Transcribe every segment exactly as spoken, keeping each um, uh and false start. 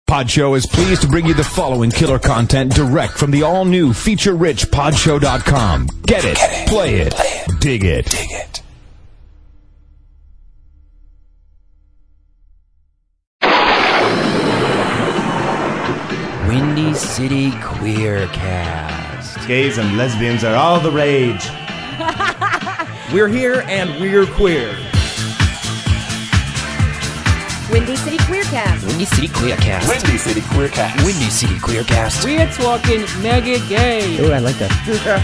Podshow is pleased to bring you the following killer content direct from the all-new feature-rich podshow dot com. Get it, Get it play, it, play it, dig it. Dig it. Windy City Queercast. Gays and lesbians are all the rage. We're here and we're queer. Windy City Queercast. Windy City Queercast. Windy City Queercast. Windy City Queercast. We're talking mega gay. Ooh, I like that.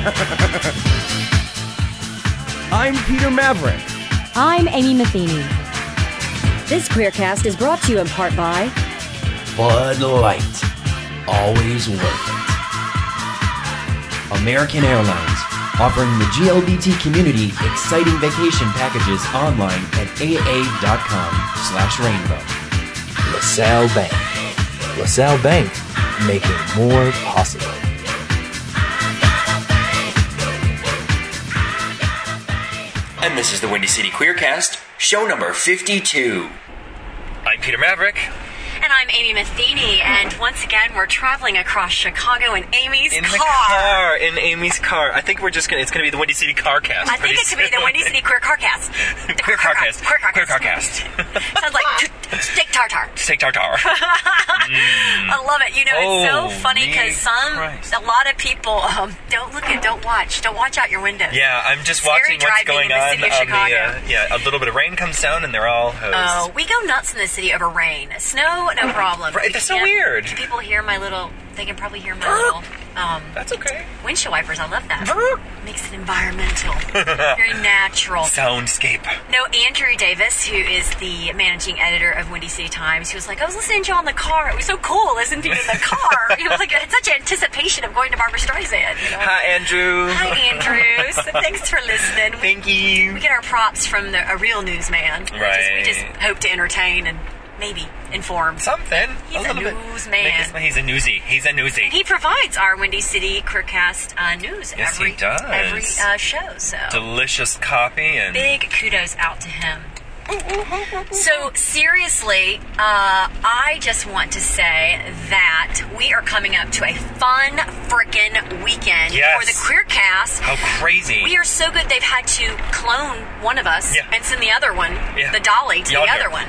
I'm Peter Maverick. I'm Amy Matheny. This Queercast is brought to you in part by Bud Light. Always worth it. American Airlines, offering the G L B T community exciting vacation packages online at aa.com slash rainbow. LaSalle Bank. LaSalle Bank, making more possible. And this is the Windy City Queercast, show number fifty-two. I'm Peter Maverick. And I'm Amy Matheny, and once again, we're traveling across Chicago in Amy's in car. In the car, in Amy's car. I think we're just gonna, it's gonna be the Windy City Carcast. I think it could be the Windy City Queer Carcast. The Queer Carcast. Queer Carcast. Queer Carcast. Sounds like t- steak tartare. Steak tartare. mm. I love it. You know, it's oh, so funny because some, Christ. a lot of people um, don't look at, don't watch, don't watch out your windows. Yeah, I'm just Scary watching what's going in the on. city of on Chicago. the, uh, yeah, a little bit of rain comes down and they're all hosed. Oh, we go nuts in the city over rain. Snow, no problem. Right, that's so can't- weird. People hear my little, they can probably hear my little, um, that's okay. windshield wipers. I love that. Makes it environmental. Very natural. Soundscape. No, Andrew Davis, who is the managing editor of Windy City Times, he was like, I was listening to you on the car. It was so cool listening to you in the car. He was like, I had such anticipation of going to Barbra Streisand. You know? Hi, Andrew. Hi, Andrew. So thanks for listening. Thank you. We get our props from the, a real newsman. We Right. just, we just hope to entertain and maybe inform. Something. He's a, a, little newsman. bit. He's a newsy. He's a newsy. He provides our Windy City Queercast uh, news Yes, every, he does. every uh, show. So Delicious copy and big kudos out to him. So seriously, uh, I just want to say that we are coming up to a fun frickin' weekend Yes. for the Queercast. How crazy. We are so good they've had to clone one of us Yeah. and send the other one, Yeah. the dolly, to Y'all the here. other one.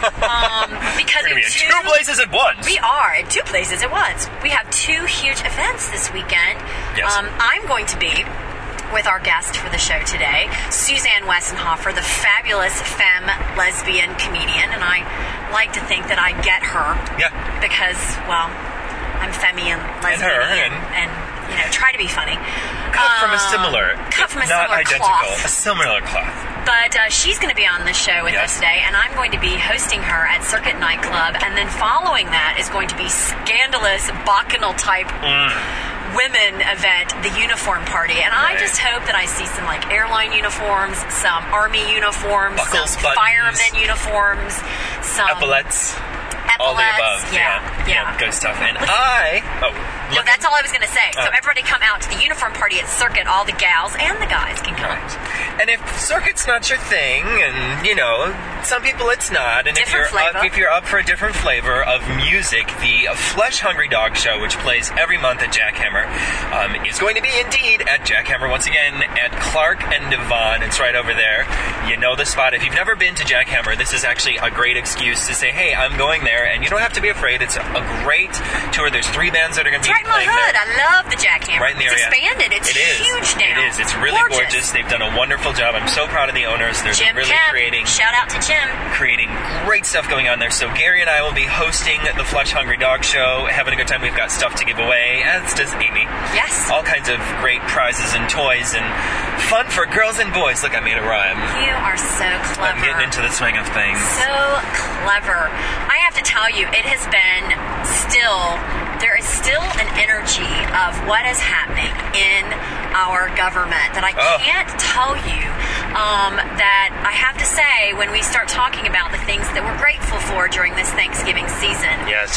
Um, because We're going to be in two, two places at once. we are in two places at once. We have two huge events this weekend. Yes. Um, I'm going to be with our guest for the show today, Suzanne Wessenhofer, the fabulous femme lesbian comedian, and I like to think that I get her. Yeah. Because, well, I'm femme and lesbian her, and, and- and, you know, try to be funny. Cut from a Um, similar, cut from a not similar identical, cloth. a similar cloth. But uh, she's going to be on the show with Yes. us today, and I'm going to be hosting her at Circuit Nightclub, and then following that is going to be scandalous, bacchanal type Mm. women event, the Uniform Party. And I Right. just hope that I see some like airline uniforms, some army uniforms, Buckles, some buttons. fireman uniforms, some Epaulets. epaulets. All the above. Yeah, yeah. Good stuff. And I... Oh, No, look. that's all I was going to say. So Oh. everybody come out to the Uniform Party at Circuit. All the gals and the guys can come. Right. And if circuit's not your thing, and you know, some people it's not, and if Different you're up, flavor. if you're up for a different flavor of music, the Flesh Hungry Dog Show, which plays every month at Jackhammer, um, is going to be indeed at Jackhammer once again at Clark and Devon. It's right over there. You know the spot. If you've never been to Jackhammer, this is actually a great excuse to say, hey, I'm going there, and you don't have to be afraid. It's a great tour. There's three bands that are going to It's be right in my playing hood. there. I love the Jackhammer. Right in the it's area. expanded. It's It is. huge now. It is. It's really gorgeous. They've done a wonderful job. I'm so proud of the owners. They're Jim really Kemp. creating Shout out to Jim. creating great stuff going on there. So Gary and I will be hosting the Flesh Hungry Dog Show, having a good time. We've got stuff to give away, as does Amy. Yes. All kinds of great prizes and toys and fun for girls and boys. Look, I made a rhyme. You are so clever. I'm getting into the swing of things. So clever. I have to tell you, it has been still, there is still an energy of what is happening in our government that I Oh. can't tell you um, that I have to say when we start talking about the things that we're grateful for during this Thanksgiving season. Yes, indeed.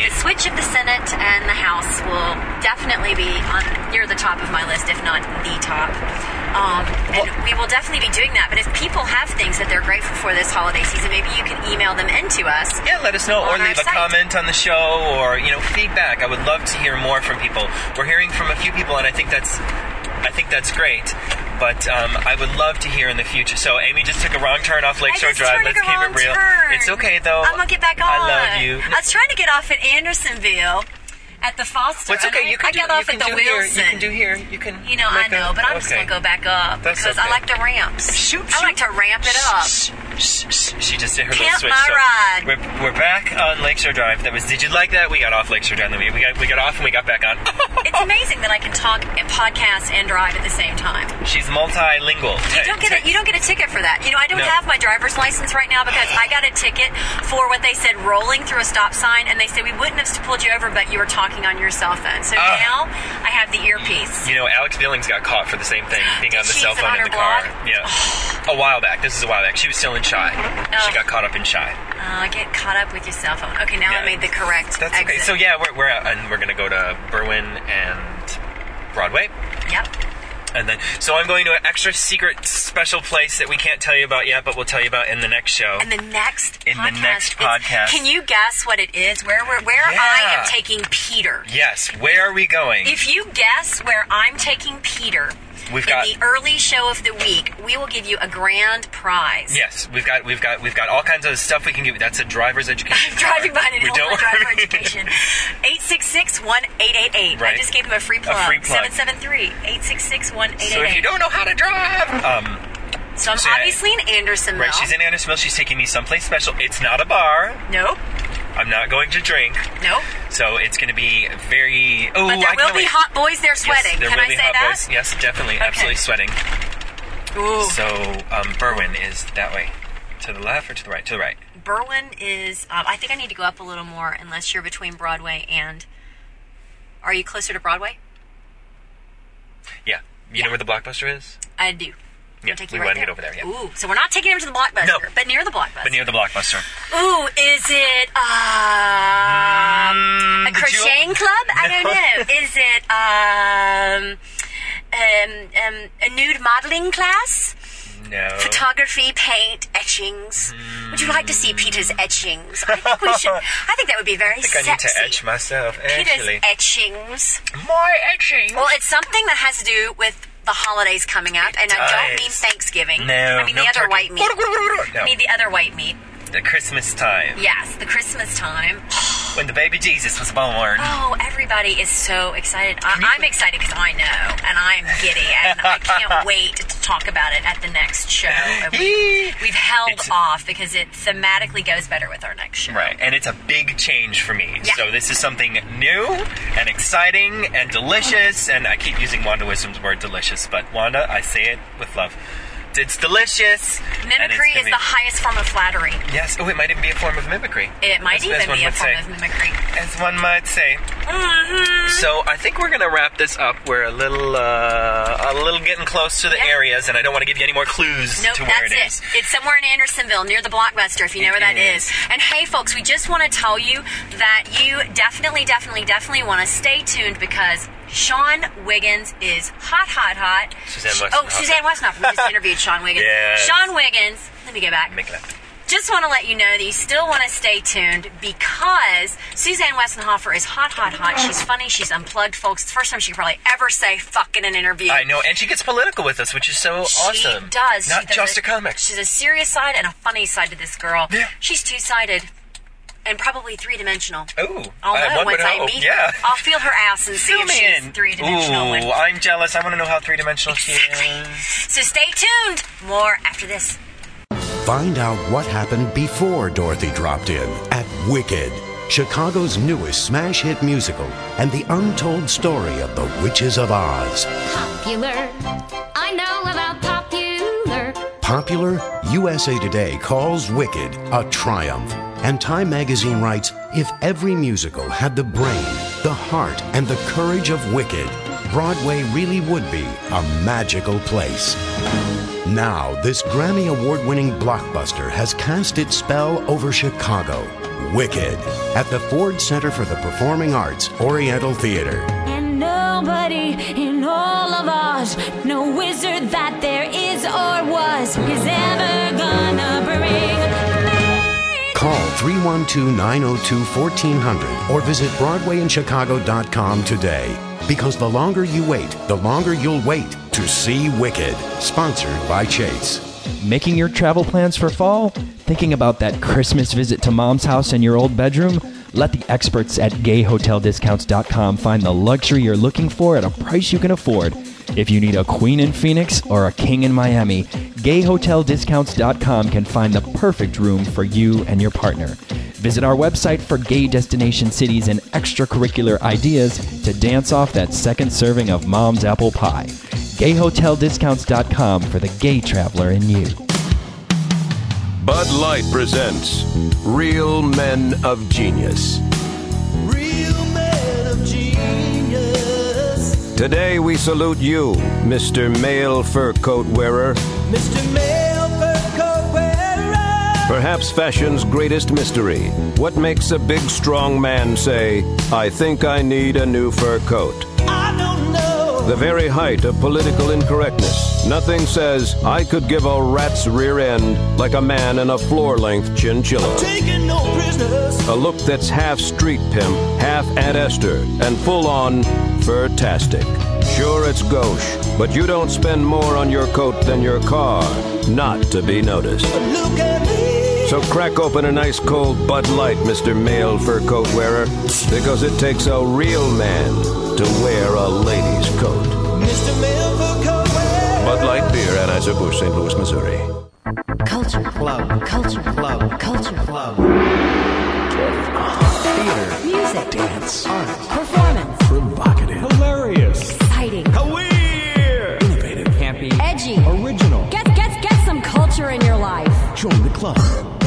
Switch of the Senate and the House will definitely be on near the top of my list, if not the top. Um, and we will definitely be doing that. But if people have things that they're grateful for this holiday season, maybe you can email them into us. Yeah, let us know, or on our leave a site. comment on the show, or you know, feedback. I would love to hear more from people. We're hearing from a few people, and I think that's, I think that's great. But um, I would love to hear in the future. So Amy just took a wrong turn off Lakeshore I just Drive. turned Let's a keep wrong it real. turn. It's okay though. I'm gonna get back on. I love you. I was trying to get off at Andersonville. At the Foster. Well, it's okay. I, You can I do, got off you at can the do here. Wilson. You can do here. You can. You know, I make a- know, but I'm just okay. going to go back up That's because okay. I like to ramp. Shoot, I like to ramp it up. Shh, shh, shh. She just did her little Camp switch. my so ride. We're, we're back on Lakeshore Drive. That was. Did you like that? We got off Lakeshore Drive. Then we we got we got off and we got back on. It's amazing that I can talk, and podcast, and drive at the same time. She's multilingual. You don't get a, you don't get a ticket for that. You know, I don't No. have my driver's license right now because I got a ticket for what they said rolling through a stop sign, and they said we wouldn't have pulled you over, but you were talking on your cell phone. So Uh. now I have the earpiece. You know, Alex Billings got caught for the same thing, being on the She cell was phone on in her the car. blog? Yeah, a while back. This is a while back. She was still in Shy. She Oh. got caught up in Shy. Uh, get caught up with your cell phone. Okay, now Yeah. I made the correct That's exit. okay. So yeah, we're we're out, and we're gonna go to Berwyn and Broadway. Yep. And then, so I'm going to an extra secret special place that we can't tell you about yet, but we'll tell you about in the next show. And the next In the podcast, next it's- podcast. Can you guess what it is? Where we're, where Yeah. I am taking Peter. Yes, where are we going? If you guess where I'm taking Peter We've in got- the early show of the week, we will give you a grand prize. Yes, we've got we've got we've got all kinds of stuff we can give you. That's a driver's education. I'm driving card. behind an We Illinois don't- driver education. eight six six, one eight eight eight. Right. I just gave him a free plug. free plug. seven seven three, eight six six, one eight eight eight. So if you don't know how to drive, um, So I'm so, yeah. obviously in Andersonville. right? She's in Andersonville. She's taking me someplace special. It's not a bar. Nope. I'm not going to drink. Nope. So it's going to be very. Oh, But there I will can't be wait. hot boys there sweating. Yes, there Can will I be say hot that? boys. Yes, definitely, Okay. absolutely sweating. Ooh. So um, Berwyn is that way, to the left or to the right? To the right. Berwyn is, um, I think I need to go up a little more unless you're between Broadway and, are you closer to Broadway? Yeah. You Yeah. know where the Blockbuster is? I do. Yeah, I'll take we you right want to there. get over there. Yeah. Ooh, so we're not taking him to the Blockbuster, No. but near the Blockbuster. But near the Blockbuster. Ooh, is it, um, Mm, a did you- crocheting club? I No. don't know. Is it, um, um, um, a nude modeling class? No. Photography, paint, etchings. Would you like to see Peter's etchings? I think we should. I think that would be very I think I sexy. need to etch myself, Peter's actually. etchings. My etching. Well, it's something that has to do with the holidays coming up, and I don't does. mean Thanksgiving. No, I mean no the other turkey. white meat. No. I mean the other white meat. The Christmas time. Yes, the Christmas time. When the baby Jesus was born. Oh, everybody is so excited. I, I'm excited because I know, and I'm giddy, and I can't wait to talk about it at the next show. And we, we've held It's- off because it thematically goes better with our next show. Right, and it's a big change for me. Yeah. So this is something new and exciting and delicious, and I keep using Wanda Wisdom's word delicious, but Wanda, I say it with love. It's delicious. and it's Mimicry gonna is be- the highest form of flattery. Yes, oh, it might even be a form of mimicry. It might As- even as one be a would form say. of mimicry. As one might say. Mm-hmm. So I think we're gonna wrap this up. We're a little, uh, a little getting close to the Yeah. areas, and I don't want to give you any more clues Nope, to where that's it it. is. It's somewhere in Andersonville, near the Blockbuster, if you know It where that is. is. And hey, folks, we just want to tell you that you definitely, definitely, definitely want to stay tuned because Sean Wiggins is hot, hot, hot. Suzanne She- Westenhoff. Oh, Suzanne Westenhoff. We just interviewed Sean Wiggins. Yes. Sean Wiggins. Let me go back. Make that. Just want to let you know that you still want to stay tuned because Suzanne Westenhofer is hot, hot, hot. She's funny. She's unplugged, folks. It's the first time she could probably ever say fuck in an interview. I know, and she gets political with us, which is so awesome. She does. Not She does just a, a comic. She's a serious side and a funny side to this girl. Yeah. She's two-sided and probably three-dimensional. Ooh, I'll I- know one once would I hope. meet Yeah. her. I'll feel her ass and see Fill if me she's in. three-dimensional. Ooh, when- I'm jealous. I want to know how three-dimensional she Exactly. is. So stay tuned. More after this. Find out what happened before Dorothy dropped in at Wicked, Chicago's newest smash hit musical, and the untold story of the Witches of Oz. Popular. I know about popular. Popular, U S A Today calls Wicked a triumph. And Time magazine writes, if every musical had the brain, the heart, and the courage of Wicked, Broadway really would be a magical place. Now, this Grammy Award-winning blockbuster has cast its spell over Chicago. Wicked at the Ford Center for the Performing Arts, Oriental Theater. And nobody in all of Oz, no wizard that there is or was, is ever gonna bring me. Call three one two, nine oh two, one four zero zero or visit Broadway in Chicago dot com today. Because the longer you wait, the longer you'll wait to see Wicked. Sponsored by Chase. Making your travel plans for fall? Thinking about that Christmas visit to Mom's house in your old bedroom? Let the experts at gay hotel discounts dot com find the luxury you're looking for at a price you can afford. If you need a queen in Phoenix or a king in Miami, gay hotel discounts dot com can find the perfect room for you and your partner. Visit our website for gay destination cities and extracurricular ideas to dance off that second serving of Mom's apple pie. gay hotel discounts dot com for the gay traveler in you. Bud Light presents Real Men of Genius. Real Men of Genius. Today we salute you, Mister Male Fur Coat Wearer. Mister Male Fur Coat Wearer. Perhaps fashion's greatest mystery. What makes a big, strong man say, I think I need a new fur coat? I don't know. The very height of political incorrectness. Nothing says, I could give a rat's rear end like a man in a floor-length chinchilla. Taking no prisoners. A look that's half street pimp, half Aunt Esther, and full-on fur-tastic. Sure, it's gauche, but you don't spend more on your coat than your car. Not to be noticed. Look at me. So crack open a nice cold Bud Light, Mister Male Fur Coat Wearer, because it takes a real man to wear a lady's coat. Mister Male Fur Coat Wearer. Bud Light Beer, Anheuser-Busch, Saint Louis, Missouri. Culture Club. Culture Club. Culture Club. Theater. Music. Dance. Art. Performance. Provocative. Hilarious. Exciting. Weird. Innovative. Campy. Edgy. Original. Get, get, get some culture in your life. Join the club.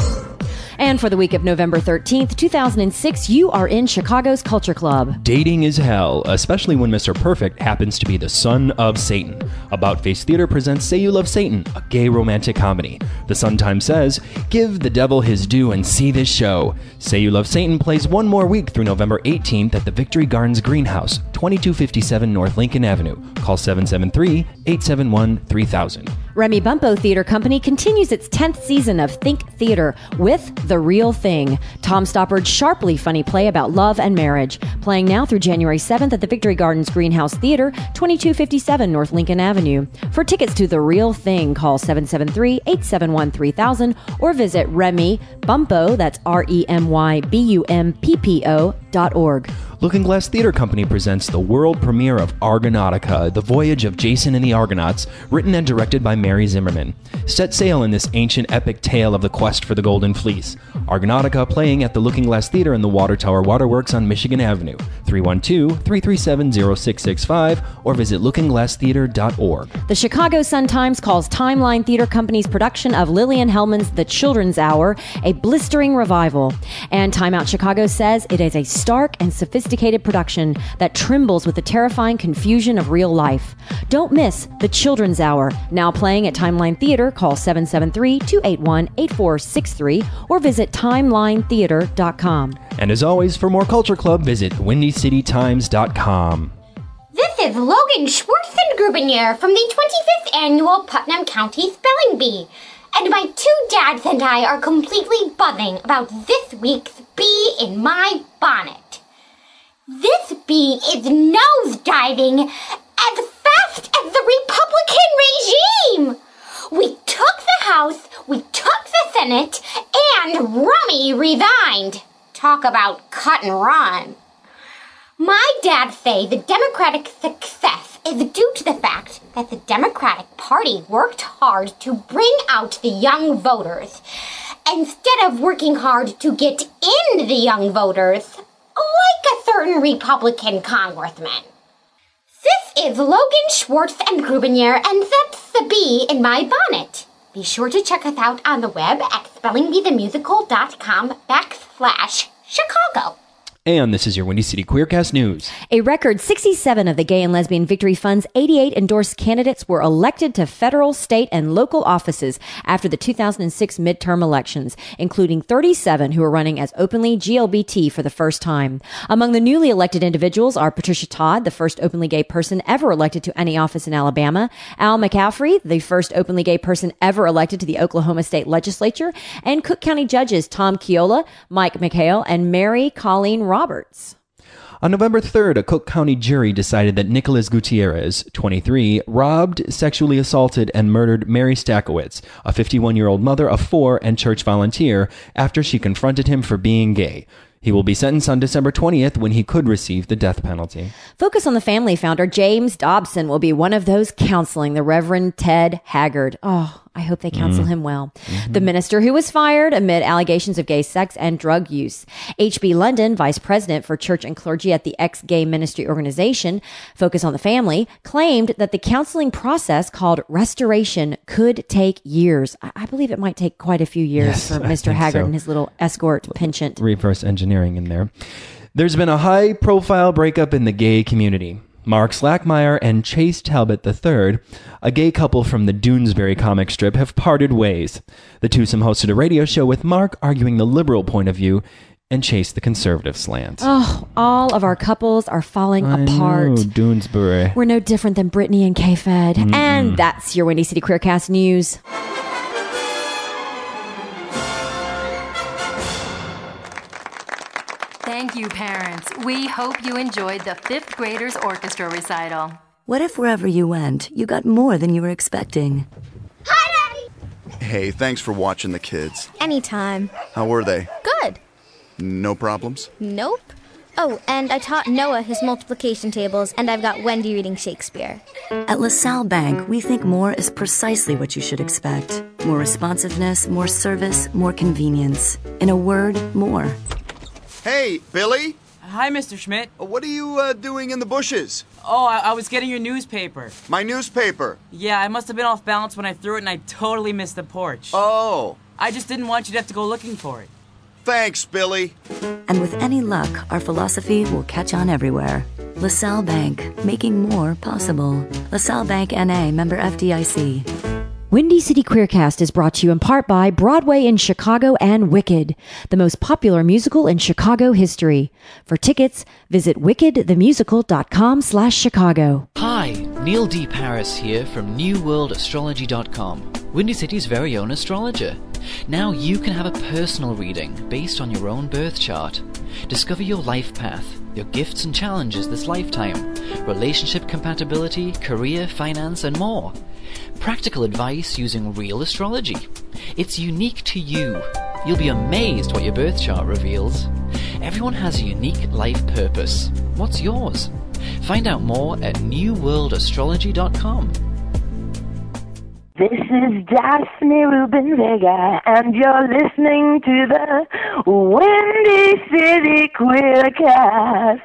And for the week of November thirteenth, two thousand six, you are in Chicago's Culture Club. Dating is hell, especially when Mister Perfect happens to be the son of Satan. About Face Theater presents Say You Love Satan, a gay romantic comedy. The Sun-Times says, give the devil his due and see this show. Say You Love Satan plays one more week through November eighteenth at the Victory Gardens Greenhouse, twenty-two fifty-seven North Lincoln Avenue. Call seven seven three, eight seven one, three thousand. Remy Bumpo Theater Company continues its tenth season of Think Theater with The Real Thing, Tom Stoppard's sharply funny play about love and marriage. Playing now through January seventh at the Victory Gardens Greenhouse Theater, twenty-two fifty-seven North Lincoln Avenue. For tickets to The Real Thing, call seven seven three, eight seven one, three thousand or visit Remy Bumpo, that's R E M Y B U M P P O dot org. Looking Glass Theater Company presents the world premiere of Argonautica, The Voyage of Jason and the Argonauts, written and directed by Mary Zimmerman. Set sail in this ancient epic tale of the quest for the Golden Fleece. Argonautica playing at the Looking Glass Theater in the Water Tower Waterworks on Michigan Avenue. three one two, three three seven, zero six six five or visit looking glass theater dot org. The Chicago Sun-Times calls Timeline Theater Company's production of Lillian Hellman's The Children's Hour a blistering revival. And Time Out Chicago says it is a stark and sophisticated production that trembles with the terrifying confusion of real life. Don't miss The Children's Hour, now playing at Timeline Theater. Call seven seven three, two eight one, eight four six three or visit timeline theater dot com. And as always, for more Culture Club, visit windy city times dot com. This is Logan Schwartzengrubener from the twenty-fifth Annual Putnam County Spelling Bee, and my two dads and I are completely buzzing about this week's bee in my bonnet. This bee is nosediving as fast as the Republican regime. We took the House, we took the Senate, and Rummy resigned. Talk about cut and run. My dads say the Democratic success is due to the fact that the Democratic Party worked hard to bring out the young voters, instead of working hard to get in the young voters, like a certain Republican congressman. This is Logan Schwartzengrubener, and that's the bee in my bonnet. Be sure to check us out on the web at spellingbeethemusical dot com backslash Chicago. And this is your Windy City Queercast News. A record sixty-seven of the Gay and Lesbian Victory Fund's eighty-eight endorsed candidates were elected to federal, state, and local offices after the two thousand six midterm elections, including thirty-seven who are running as openly G L B T for the first time. Among the newly elected individuals are Patricia Todd, the first openly gay person ever elected to any office in Alabama, Al McCaffrey, the first openly gay person ever elected to the Oklahoma State Legislature, and Cook County judges Tom Kiola, Mike McHale, and Mary Colleen Roberts. On November third, a Cook County jury decided that Nicholas Gutierrez, twenty-three, robbed, sexually assaulted, and murdered Mary Stakowitz, a fifty-one-year-old mother of four and church volunteer, after she confronted him for being gay. He will be sentenced on December twentieth when he could receive the death penalty. Focus on the Family founder James Dobson will be one of those counseling the Reverend Ted Haggard. Oh, I hope they counsel mm. him well. Mm-hmm. The minister who was fired amid allegations of gay sex and drug use. H B London, vice president for church and clergy at the ex-gay ministry organization, Focus on the Family, claimed that the counseling process called restoration could take years. I, I believe it might take quite a few years yes, for Mister Haggard so. and his little escort penchant. Reverse engineering in there. There's been a high-profile breakup in the gay community. Mark Slackmeyer and Chase Talbot the third, a gay couple from the Doonesbury comic strip, have parted ways. The twosome hosted a radio show with Mark arguing the liberal point of view and Chase the conservative slant. Oh, all of our couples are falling I apart. Know, Doonesbury. We're no different than Brittany and K-Fed. Mm-mm. And that's your Windy City Queercast News. Thank you, parents. We hope you enjoyed the fifth graders orchestra recital. What if wherever you went, you got more than you were expecting? Hi, Daddy! Hey, thanks for watching the kids. Anytime. How were they? Good. No problems? Nope. Oh, and I taught Noah his multiplication tables, and I've got Wendy reading Shakespeare. At LaSalle Bank, we think more is precisely what you should expect. More responsiveness, more service, more convenience. In a word, more. Hey, Billy. Hi, Mister Schmidt. What are you uh, doing in the bushes? Oh, I-, I was getting your newspaper. My newspaper? Yeah, I must have been off balance when I threw it and I totally missed the porch. Oh. I just didn't want you to have to go looking for it. Thanks, Billy. And with any luck, our philosophy will catch on everywhere. LaSalle Bank, making more possible. LaSalle Bank N A, member F D I C. Windy City Queercast is brought to you in part by Broadway in Chicago and Wicked, the most popular musical in Chicago history. For tickets, visit wickedthemusical.com slash Chicago. Hi, Neil D. Paris here from new world astrology dot com, Windy City's very own astrologer. Now you can have a personal reading based on your own birth chart. Discover your life path, your gifts and challenges this lifetime, relationship compatibility, career, finance, and more. Practical advice using real astrology. It's unique to you. You'll be amazed what your birth chart reveals. Everyone has a unique life purpose. What's yours? Find out more at new world astrology dot com. This is Daphne Rubin Vega, and you're listening to the Windy City Queercast.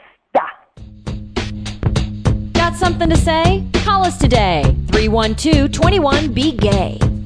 Got something to say? Call us today. three one two, two one, B G A Y.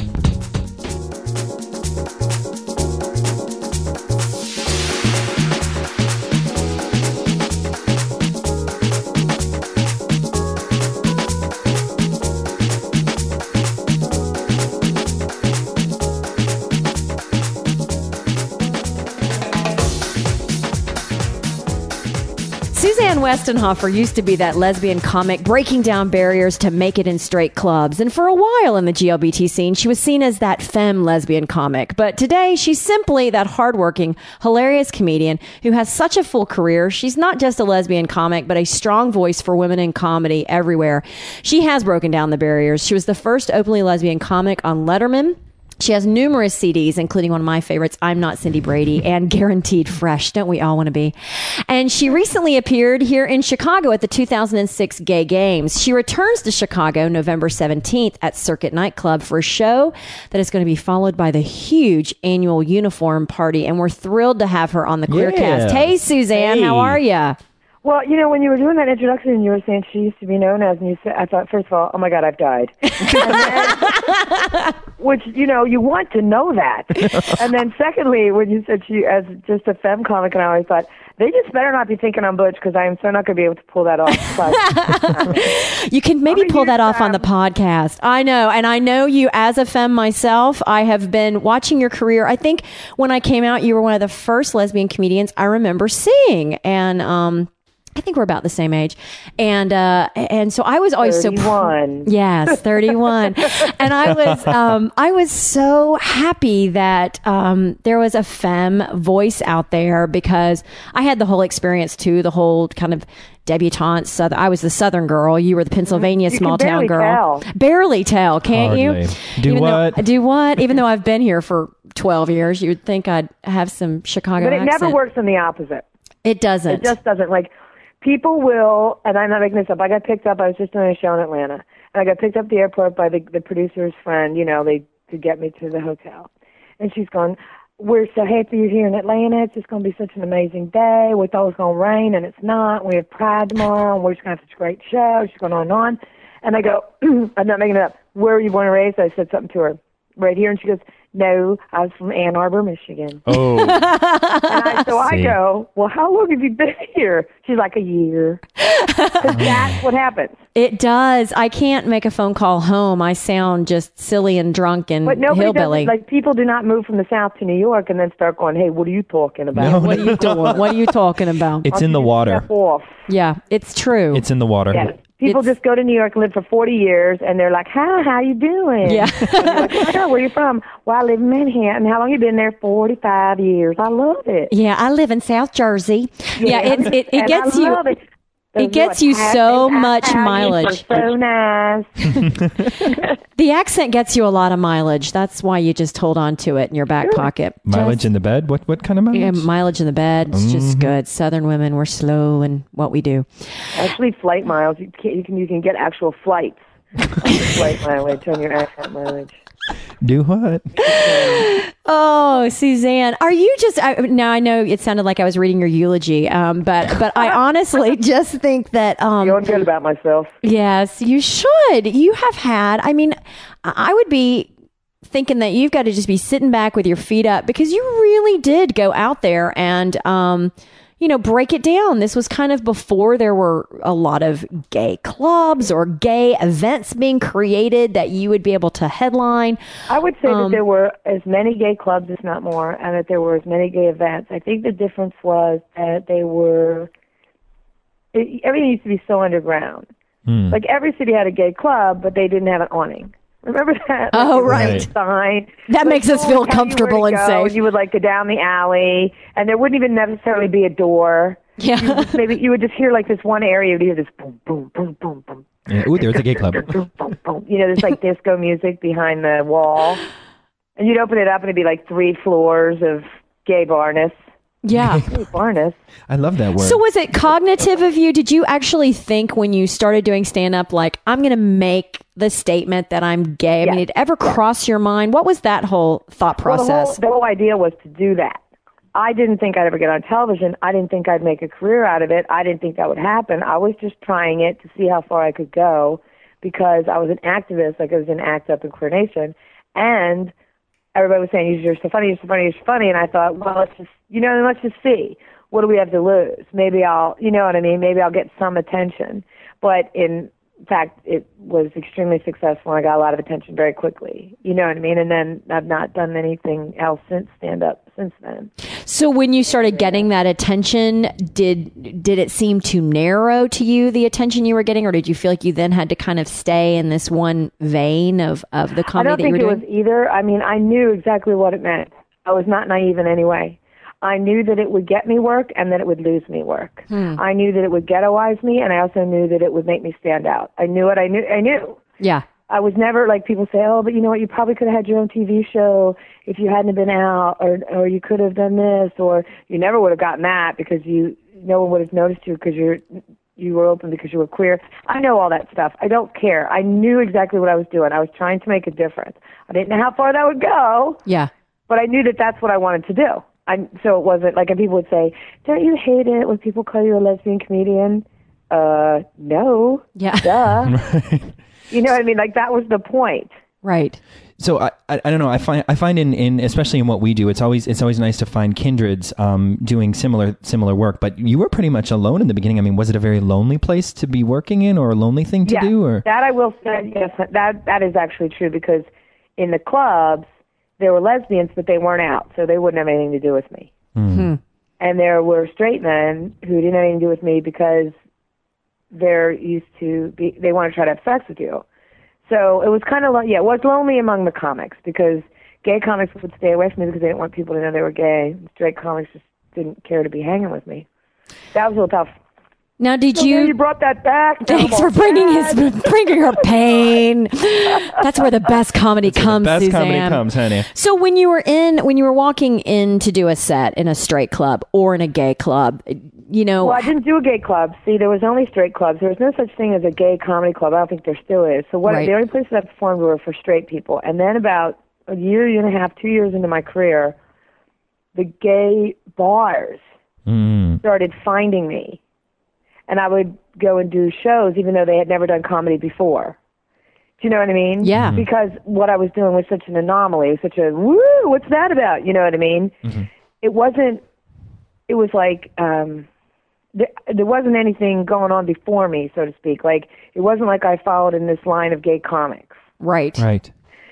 Suzanne Westenhofer used to be that lesbian comic breaking down barriers to make it in straight clubs. And for a while in the G L B T scene, she was seen as that femme lesbian comic. But today, she's simply that hardworking, hilarious comedian who has such a full career. She's not just a lesbian comic, but a strong voice for women in comedy everywhere. She has broken down the barriers. She was the first openly lesbian comic on Letterman. She has numerous C Ds, including one of my favorites, I'm Not Cindy Brady, and Guaranteed Fresh. Don't we all want to be? And she recently appeared here in Chicago at the two thousand six Gay Games. She returns to Chicago November seventeenth at Circuit Nightclub for a show that is going to be followed by the huge annual uniform party. And we're thrilled to have her on the Queercast. Yeah. Hey, Suzanne, hey. how are you? Well, you know, when you were doing that introduction and you were saying she used to be known as, and you said, I thought, first of all, oh my God, I've died. then, which, you know, you want to know that. And then secondly, when you said she as just a femme comic, and I always thought, they just better not be thinking I'm Butch because I am so not going to be able to pull that off. But, you can maybe pull that off on the podcast. I know. And I know you as a femme myself. I have been watching your career. I think when I came out, you were one of the first lesbian comedians I remember seeing. And, um, I think we're about the same age. And, uh, and so I was always thirty-one. so, pr- yes, thirty-one. And I was, um, I was so happy that, um, there was a femme voice out there because I had the whole experience too, the whole kind of debutante southern. I was the Southern girl. You were the Pennsylvania you small can town girl. Tell. Barely tell, can't Hardly. you? Do Even what? Though, do what? Even though I've been here for twelve years, you'd think I'd have some Chicago But it accent. never works in the opposite. It doesn't. It just doesn't. Like, people will, and I'm not making this up, I got picked up, I was just doing a show in Atlanta, and I got picked up at the airport by the, the producer's friend, you know, they to get me to the hotel. And she's going, we're so happy you're here in Atlanta. It's just going to be such an amazing day. We thought it was going to rain, and it's not. We have Pride tomorrow, and we're just going to have such a great show. She's going on and on. And I go, I'm not making it up. Where are you born and raised? I said something to her. Right here. And she goes, no, I was from Ann Arbor, Michigan. Oh. and I, so I See. go, well, how long have you been here? She's like, a year. 'Cause that's what happens. It does. I can't make a phone call home. I sound just silly and drunk and But nobody hillbilly. does it. Like, people do not move from the South to New York and then start going, hey, what are you talking about? No, what are you doing? What are you talking about? It's in the water. Step off. Yeah, it's true. It's in the water. Yes. People It's- just go to New York and live for forty years, and they're like, hi, how you doing? Yeah. And you're like, oh, where you from? Well, I live in Manhattan. How long you been there? forty-five years. I love it. Yeah, I live in South Jersey. Yeah, it it, it And gets I you. love it. Those It gets little you so Italians much are mileage. So nice. The accent gets you a lot of mileage. That's why you just hold on to it in your back pocket. Mileage Just- in the bed? What what kind of mileage? yeah, mileage in the bed. It's just good. Southern women, we're slow in what we do. Actually, flight miles. You can you can you can get actual flights. Flight mileage on your accent mileage. Do what? Oh, Suzanne, are you just I, now? I know it sounded like I was reading your eulogy, um, but but I honestly just think that um, Feeling good about myself. yes, you should. You have had. I mean, I would be thinking that you've got to just be sitting back with your feet up because you really did go out there and um, you know, break it down. This was kind of before there were a lot of gay clubs or gay events being created that you would be able to headline. I would say Um, that there were as many gay clubs, if not more, and that there were as many gay events. I think the difference was that they were, it, everything used to be so underground. Hmm. Like every city had a gay club, but they didn't have an awning. Remember that? Oh, Like, it was right. a Sign. That Like, makes us no feel one tell you comfortable where to and go, safe. You would like go down the alley, and there wouldn't even necessarily be a door. Yeah. You would just, maybe you would just hear like this one area. You'd hear this boom, boom, boom, boom, boom. Yeah. Ooh, there's a gay club. Boom, boom, boom. You know, there's like disco music behind the wall. And you'd open it up and it'd be like three floors of gay barness. Yeah. Gay barness. I love that word. So was it cognitive of you? Did you actually think when you started doing stand-up, like, I'm going to make the statement that I'm gay? I mean, did it ever cross your mind? What was that whole thought Well, the, whole, process? the whole idea was to do that. I didn't think I'd ever get on television. I didn't think I'd make a career out of it. I didn't think that would happen. I was just trying it to see how far I could go because I was an activist, like I was in ACT UP and Queer Nation. And everybody was saying, you're so funny, you're so funny, you're so funny. And I thought, well, let's just, you know, let's just see. What do we have to lose? Maybe I'll, you know what I mean? Maybe I'll get some attention. But in fact, it was extremely successful. I got a lot of attention very quickly. You know what I mean? And then I've not done anything else since stand-up since then. So when you started getting that attention, did did it seem too narrow to you, the attention you were getting, or did you feel like you then had to kind of stay in this one vein of, of the I comedy don't that you think were it doing? was either. I mean, I knew exactly what it meant. I was not naive in any way. I knew that it would get me work and that it would lose me work. Hmm. I knew that it would ghettoize me, and I also knew that it would make me stand out. I knew it. I knew. I knew. Yeah. I was never like people say, oh, but you know what? You probably could have had your own T V show if you hadn't been out, or or you could have done this, or you never would have gotten that because you no one would have noticed you because you're you were open because you were queer. I know all that stuff. I don't care. I knew exactly what I was doing. I was trying to make a difference. I didn't know how far that would go. Yeah. But I knew that that's what I wanted to do. I so it wasn't like, and people would say, "Don't you hate it when people call you a lesbian comedian?" Uh, no. Yeah. Duh. Right. You know what I mean? Like that was the point. Right. So I, I I don't know I find I find in, in especially in what we do, it's always it's always nice to find kindreds um, doing similar similar work. But you were pretty much alone in the beginning. I mean, was it a very lonely place to be working in, or a lonely thing to Yeah, do? Or that I will say, yes, that that is actually true, because in the clubs there were lesbians, but they weren't out, so they wouldn't have anything to do with me. Hmm. And there were straight men who didn't have anything to do with me because they're used to be, they want to try to have sex with you. So it was kind of, yeah, it was lonely among the comics, because gay comics would stay away from me because they didn't want people to know they were gay. Straight comics just didn't care to be hanging with me. That was a little tough. Now, did So you? then you brought that back. Thanks for bringing his bringing her pain. That's where the best comedy comes, the best Suzanne. comedy comes, honey. So when you were in, when you were walking in to do a set in a straight club or in a gay club, you know. Well, I didn't do a gay club. See, there was only straight clubs. There was no such thing as a gay comedy club. I don't think there still is. So what? Right. The only places I performed were for straight people. And then about a year, year and a half, two years into my career, the gay bars Mm. started finding me. And I would go and do shows even though they had never done comedy before. Do you know what I mean? Yeah. Because what I was doing was such an anomaly. It was such a, woo, what's that about? You know what I mean? Mm-hmm. It wasn't, it was like, um, there, there wasn't anything going on before me, so to speak. Like, it wasn't like I followed in this line of gay comics. Right. Right.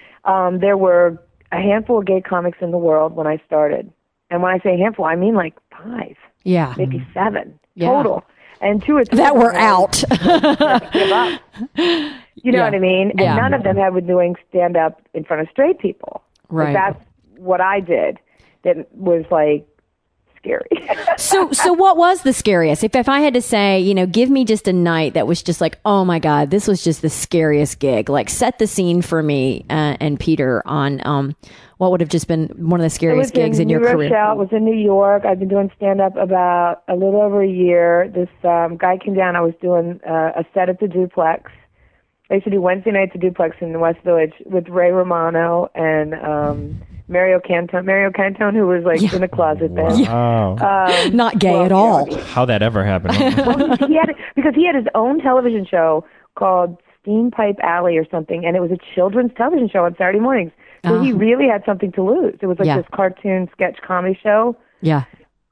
Um, there were a handful of gay comics in the world when I started. And when I say handful, I mean like five. Yeah. Maybe seven Yeah. total. And two or three That of were them out. give up. You know Yeah. what I mean? And Yeah. none of them had been doing stand up in front of straight people. Right. Like, that's what I did. That was like scary. so so what was the scariest? If if I had to say, you know, give me just a night that was just like, oh my God, this was just the scariest gig. Like, set the scene for me uh, and Peter on um what would have just been one of the scariest it was gigs in, in your New career. Rochelle. It was in New York. I've been doing stand up about a little over a year. This um, guy came down. I was doing uh, a set at the Duplex. I used to do Wednesday nights at Duplex in the West Village with Ray Romano and um, Mario Cantone. Mario Cantone, who was like Yeah. in the closet then. Wow. Um, Not gay well, at all. yeah, How that ever happened? well, he had because he had his own television show called Steam Pipe Alley or something, and it was a children's television show on Saturday mornings. So he Oh. really had something to lose. It was like Yeah. this cartoon sketch comedy show. Yeah.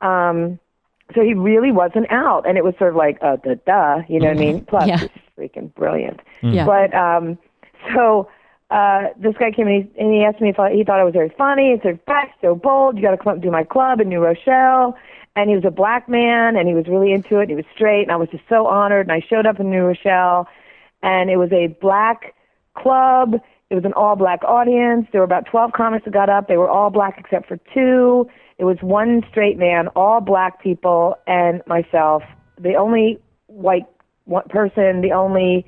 Um, so he really wasn't out, and it was sort of like, uh, duh, duh, you know what I mean? Plus, Yeah. it's freaking brilliant. Yeah. But um, so uh, this guy came and he, and he asked me if I, he thought I was very funny. He said, "Back, so bold. You got to come up and do my club in New Rochelle." And he was a black man, and he was really into it. And he was straight, and I was just so honored. And I showed up in New Rochelle, and it was a black club. It was an all-black audience. There were about twelve comics that got up. They were all black except for two. It was one straight man, all black people, and myself. The only white one person, the only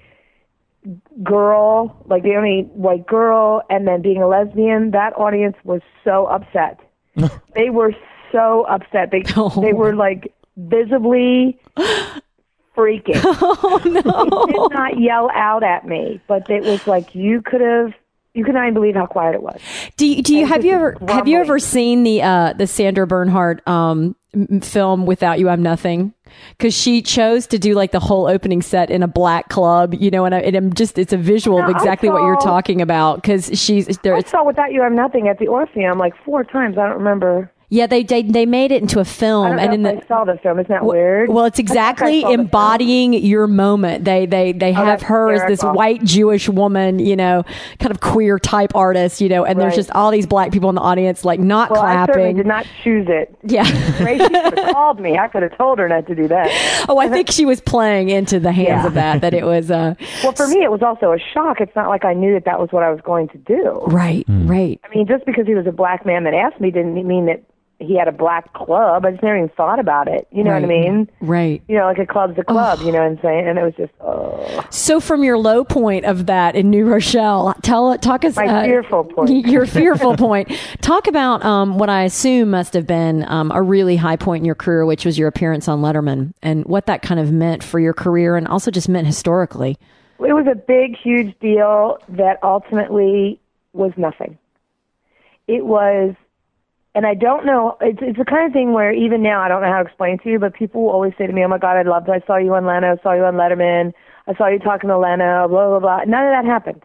girl, like the only white girl, and then being a lesbian. That audience was so upset. They were so upset. They Oh. they were like visibly freaking. Oh no. They did not yell out at me, but it was like you could have. You could not even believe how quiet it was. Do you, do you And have just you ever have you grumbling. ever seen the uh, the Sandra Bernhard um, m- film Without You I'm Nothing? Because she chose to do like the whole opening set in a black club, you know, and, I, and I'm just it's a visual No, of I exactly what you're saw- talking about. Because she's there. I saw Without You I'm Nothing at the Orpheum like four times. I don't remember. Yeah, they, they they made it into a film, I don't know and in if the I saw the film. Isn't that Well- weird? Well, it's I think I exactly saw the film. embodying your moment. They they they have that's her as this hysterical. white Jewish woman, you know, kind of queer type artist, you know, and there's Right. just all these black people in the audience like not Well, I certainly clapping. did not choose it. Yeah. Gracie could have called me. I could have told her not to do that. Oh, I think she was playing into the hands Yeah. of that. That it was uh Well, for me, it was also a shock. It's not like I knew that that was what I was going to do. right, right. I mean, just because he was a black man that asked me didn't mean that he had a black club. I just never even thought about it. You know what I Right. mean? Right. You know, like a club's a club, you know what I'm saying? And it was just, oh. So from your low point of that in New Rochelle, tell talk us My uh, fearful point. Your fearful point. Talk about um, what I assume must have been um, a really high point in your career, which was your appearance on Letterman, and what that kind of meant for your career, and also just meant historically. It was a big, huge deal that ultimately was nothing. It was And I don't know, it's it's the kind of thing where even now I don't know how to explain to you, but people will always say to me, oh my God, I loved it. I saw you on Leno, saw you on Letterman, I saw you talking to Leno, blah, blah, blah. None of that happened.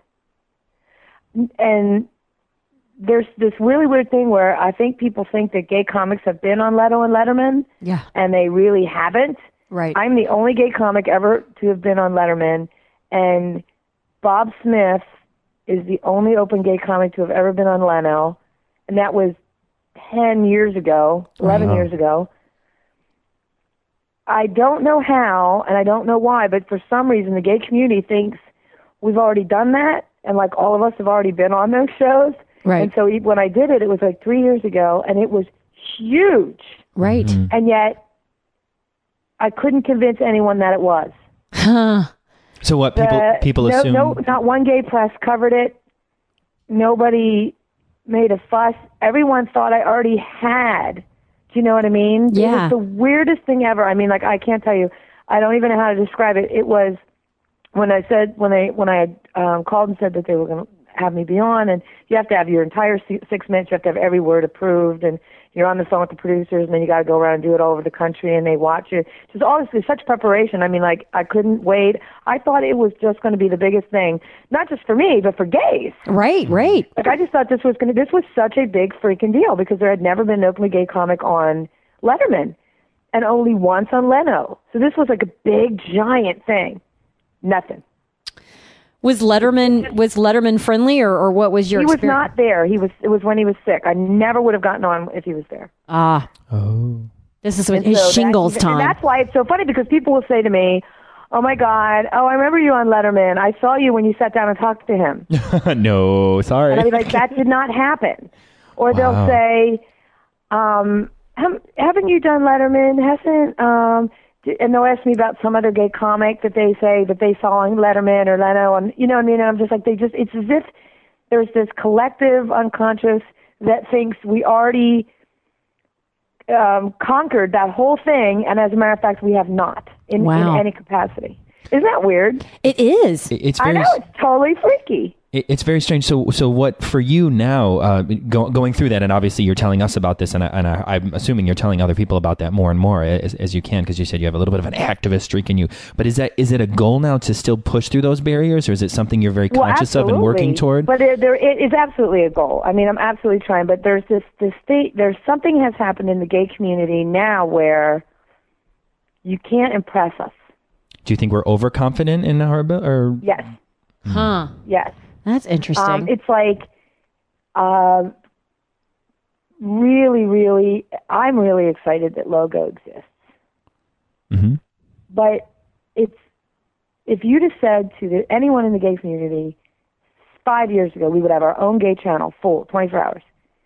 And there's this really weird thing where I think people think that gay comics have been on Leno and Letterman, Yeah. and they really haven't. Right. I'm the only gay comic ever to have been on Letterman, and Bob Smith is the only open gay comic to have ever been on Leno, and that was ten years ago, eleven Wow. years ago. I don't know how, and I don't know why, but for some reason the gay community thinks we've already done that, and like all of us have already been on those shows. Right. And so e- when I did it, it was like three years ago, and it was huge. Right. And yet, I couldn't convince anyone that it was. Huh. So what people The- people no, assume? No, not one gay press covered it. Nobody made a fuss. Everyone thought I already had. Do you know what I mean? It Yeah. was the weirdest thing ever. I mean, like, I can't tell you. I don't even know how to describe it. It was when I said, when I, when I had um, called and said that they were going to have me be on, and you have to have your entire si- six minutes, you have to have every word approved, and you're on the phone with the producers, and then you got to go around and do it all over the country, and they watch it. Just honestly, such preparation. I mean, like, I couldn't wait. I thought it was just going to be the biggest thing, not just for me, but for gays. Right, right. Like, I just thought this was going to, this was such a big freaking deal because there had never been an openly gay comic on Letterman and only once on Leno. So this was like a big, giant thing. Nothing. Was Letterman was Letterman friendly, or, or what was your He was experience? not there. He was, it was when he was sick. I never would have gotten on if he was there. Ah. Oh. This is what And his so that- shingles and time. that's why it's so funny because people will say to me, oh my God, oh, I remember you on Letterman. I saw you when you sat down and talked to him. No, sorry. And I'll be like, that did not happen. Or Wow. they'll say, um, "Ham- haven't you done Letterman? Hasn't, um, d-" and they'll ask me about some other gay comic that they say that they saw on Letterman or Leno. And, you know what I mean? And I'm just like, they just, it's as if there's this collective unconscious that thinks we already um, conquered that whole thing. And as a matter of fact, we have not in, Wow. in any capacity. Isn't that weird? It is. It- it's I very know, it's totally freaky. It- It's very strange. So, so what for you now? Uh, go, going through that, and obviously you're telling us about this, and, I, and I, I'm assuming you're telling other people about that more and more as, as you can, because you said you have a little bit of an activist streak in you. But is that is it a goal now to still push through those barriers, or is it something you're very Well, conscious of and working absolutely. toward? But there, there it is absolutely a goal. I mean, I'm absolutely trying. But there's this, this state. There's something has happened in the gay community now where you can't impress us. Do you think we're overconfident in our ability? Or Yes. Huh. Yes. That's interesting. Um, it's like, uh, really, really. I'm really excited that Logo exists. Mm-hmm. But it's if you'd have said to the, anyone in the gay community five years ago we would have our own gay channel full twenty-four hours,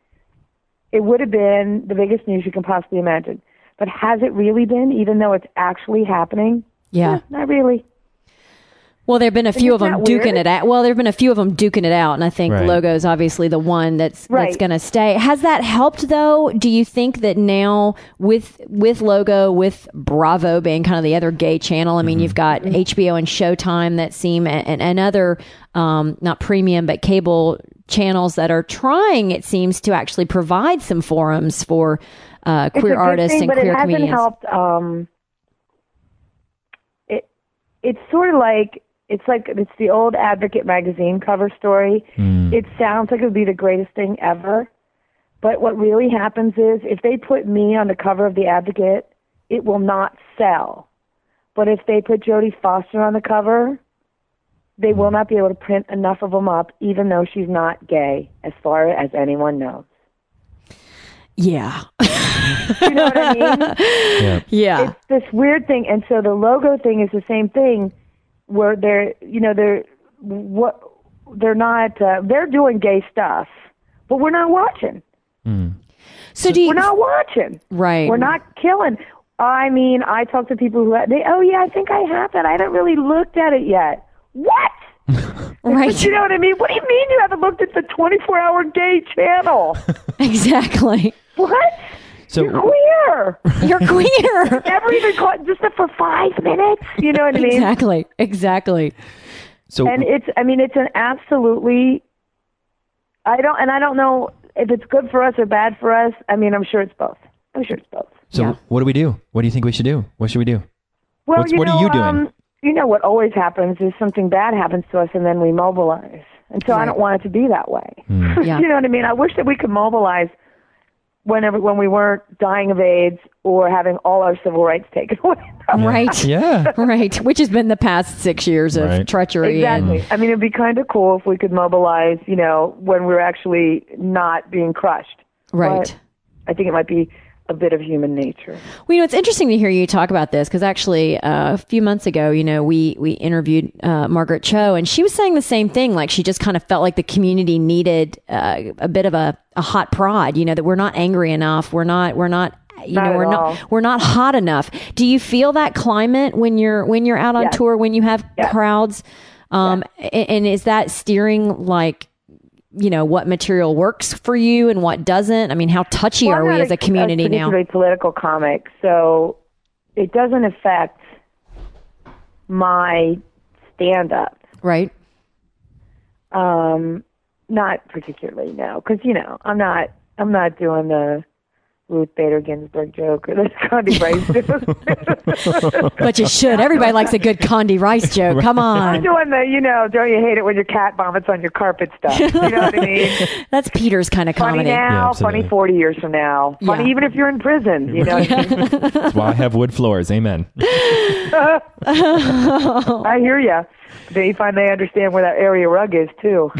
it would have been the biggest news you can possibly imagine. But has it really been, even though it's actually happening? Yeah. Eh, not really. Well, there have been a few of Isn't them that duking weird? it out. Well, there have been a few of them duking it out, and I think Right. Logo is obviously the one that's that's Right. going to stay. Has that helped though? Do you think that now with with Logo, with Bravo being kind of the other gay channel? I mean, you've got H B O and Showtime that seem and, and other um, not premium but cable channels that are trying, it seems, to actually provide some forums for uh, It's a queer good artists thing, and but queer it hasn't comedians. helped. Um, it it's sort of like it's like it's the old Advocate magazine cover story. Mm. It sounds like it would be the greatest thing ever, but what really happens is if they put me on the cover of the Advocate, it will not sell. But if they put Jodie Foster on the cover, they will not be able to print enough of them up, even though she's not gay, as far as anyone knows. Yeah. You know what I mean? Yeah. Yeah. It's this weird thing, and so the Logo thing is the same thing, where they're, you know, they're what they're not, uh, they're doing gay stuff, but we're not watching. Mm. So do you? We're not watching. Right. We're not killing. I mean, I talk to people who they, oh yeah, I think I have that. I haven't really looked at it yet. What? Right. You know what I mean? What do you mean you haven't looked at the twenty-four hour gay channel? Exactly. What? So You're queer. You're queer. Never even caught just for five minutes. You know what I mean? Exactly. Exactly. So And it's, I mean, it's an absolutely, I don't, and I don't know if it's good for us or bad for us, I mean, I'm sure it's both. I'm sure it's both. So yeah. what do we do? What do you think we should do? What should we do? Well, What's, you what know, are you doing? Um, you know what always happens is something bad happens to us and then we mobilize. And so right. I don't want it to be that way. Mm. Yeah. You know what I mean? I wish that we could mobilize whenever when we weren't dying of AIDS or having all our civil rights taken away. Right. Yeah. Right. Which has been the past six years of right. treachery. Exactly. And... I mean, it'd be kind of cool if we could mobilize, you know, when we're actually not being crushed. Right. But I think it might be a bit of human nature. Well, you know, it's interesting to hear you talk about this because actually uh, a few months ago, you know, we we interviewed uh, Margaret Cho and she was saying the same thing. Like she just kind of felt like the community needed uh, a bit of a, a hot prod, you know, that we're not angry enough. We're not, we're not, you not know, we're all. not, we're not hot enough. Do you feel that climate when you're, when you're out on yes. tour, when you have yes. crowds? Um, yes. and, and is that steering like, you know, what material works for you and what doesn't? I mean, how touchy well, are we as a community a now? I'm not a political comic, so it doesn't affect my stand-up. Right. Um, not particularly, no, because, you know, I'm not, I'm not doing the Ruth Bader Ginsburg joke or the Condi Rice joke. But you should. Everybody likes a good Condi Rice joke. Come on. I'm doing the, you know, don't you hate it when your cat vomits on your carpet stuff? You know what I mean? That's Peter's kind of funny comedy. now, Yeah, funny forty years from now. Funny Yeah. even if you're in prison. You know what I mean? That's why I have wood floors. Amen. I hear you. They finally understand where that area rug is, too.